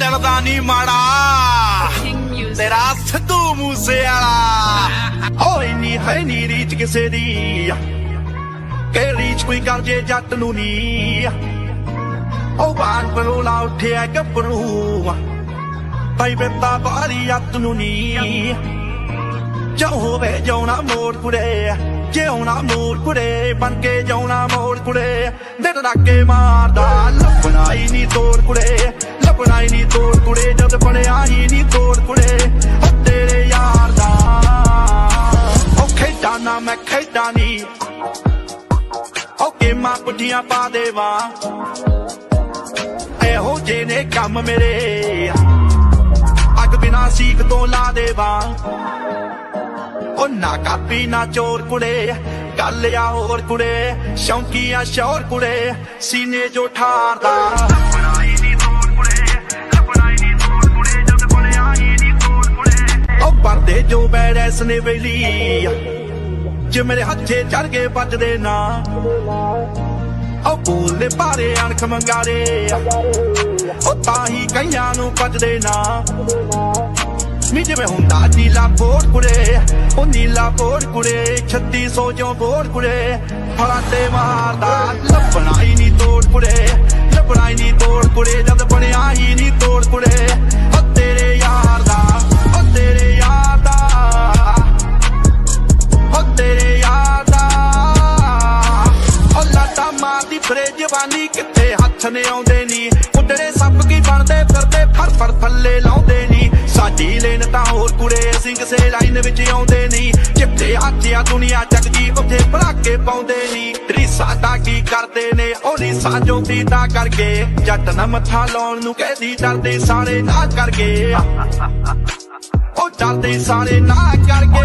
दिल दा नी माड़ा तेरा सिद्धू मूसेवाला हो इन्नी है नी रीच किसे दी के रीच कोई कर जे जट नू नी ओ बाण परोला उठे गभरू भाई बेता बारी अत नू नी जो होवे जाना मोड़ कुड़े जिउना मोड़ कुड़े बन के जाना मोड़ कुड़े दिल डाके मारदा लपना ही नी तोड़ कुड़े लपना ही नी तोड़ कुड़े जद बनया ही नी तोड़ कुड़े ओ तेरे यार दा ओ खेडा ना मैं खेडा नी ओ गेमां पुठियां पा देवा एहो जे ने कम मेरे अग बिना सीख तो ला देवा ओ ना कापी ना चोर कुड़े गल या होर कुड़े शौकिया शोर कुड़े सीने जो ठारदा ओ बरदे जो बैरस ने वेली जे मेरे हथे चढ़ के बजदे ना ओ बोलदे भारे अणख मंगारे ओ ताही कईयां नू बजदे ना मी जिवें हुंदा नीला बोर कुड़े ओ नीला बोर कुड़े 3600 जो बोर कुड़े फलाते मारदा लपना ही नी तोड़ कुड़े लपना ही नी तोड़ कुड़े जद बनया ही नी तोड़ कुड़े ओ तेरे यार दा ओ तेरे यार दा ओ तेरे यार दा ओ लाटा मारदी फिरे जवानी किथे हथ ने आउंदे नी उडड़े सप की बनदे फिरदे फर फर थल्ले लाउंदे नी साडी लेन तां होर कुड़े सिंह से लाइन विच आउंदे नी चिट्टे हाथिया दुनिया जगदी उत्थे भड़ाके पाउंदे नी रीसा दा की करदे ने ओ रीसा जो पीता करके जट ना मत्था लाउण नू कहदी डरदे सारे ना करके ओ डरदे सारे ना करके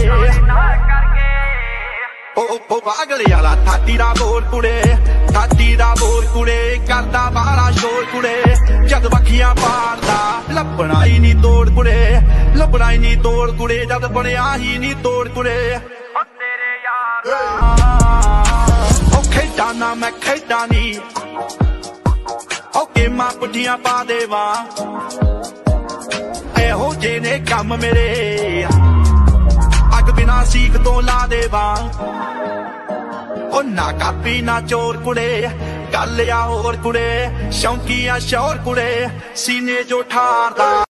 ओ पागल याला थाटी दा बोर कुड़े थाटी दा बोर कुड़े करदा बारा शोर कुड़े जद वखियां पारदा लपना ही नी तोड़ कुड़े लपना ही नी तोड़ कुड़े जद बनया ही नी तोड़ कुड़े ओ तेरे यार ओ खेडा ना मैं खेडा नी ओ गेमां पुठियां पा देवा एहो जे ने कम मेरे अग बिना सीख तो ला देवा ओ ना कापी ना चोर कुड़े गल या होर कुड़े शौकिया शोर कुड़े सीने जो ठारदा